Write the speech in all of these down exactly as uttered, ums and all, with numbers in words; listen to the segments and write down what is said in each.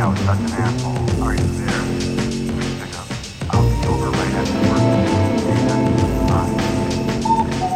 I was such an asshole. Sorry for there. Pick up. I'll be over right after work. Okay, then. Bye.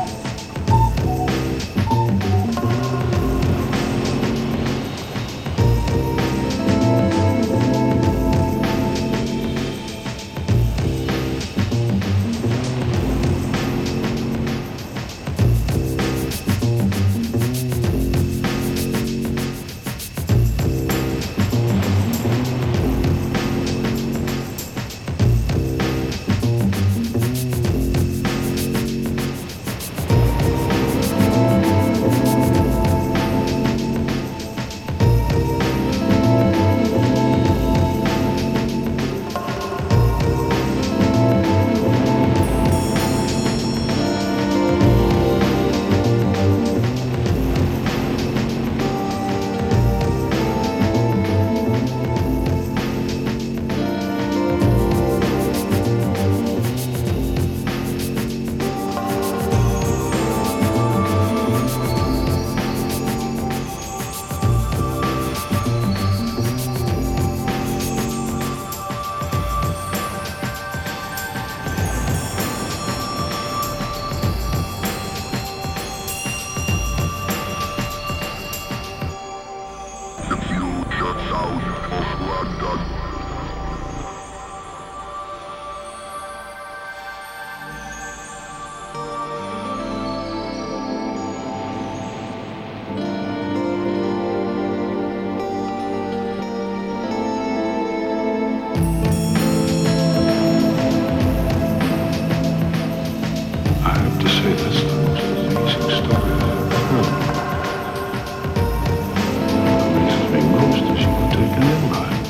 I have to say that's the most amazing story I've ever heard. What amazes me most is you were taken in by it.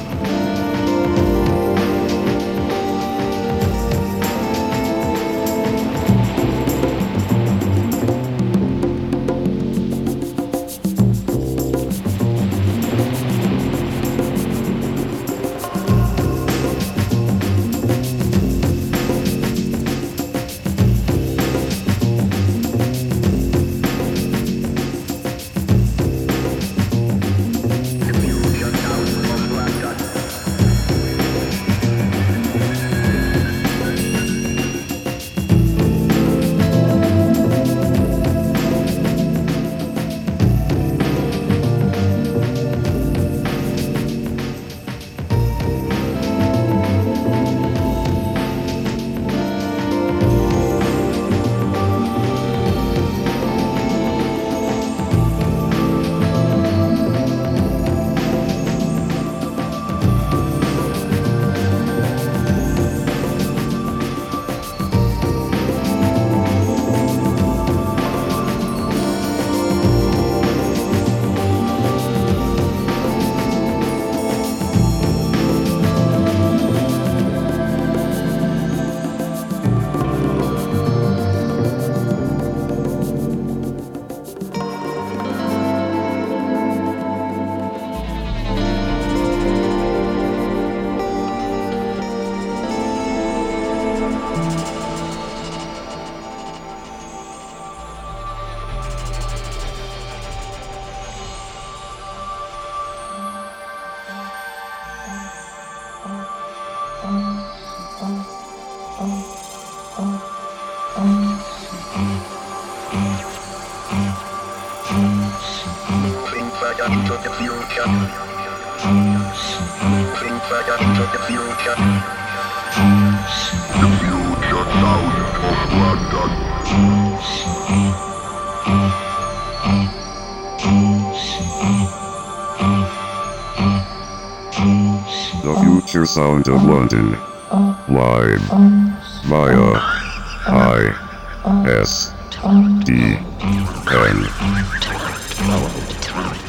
Bring further into the future. Bring further into the future. The future sound of London. The future sound of London. Live via I S D N.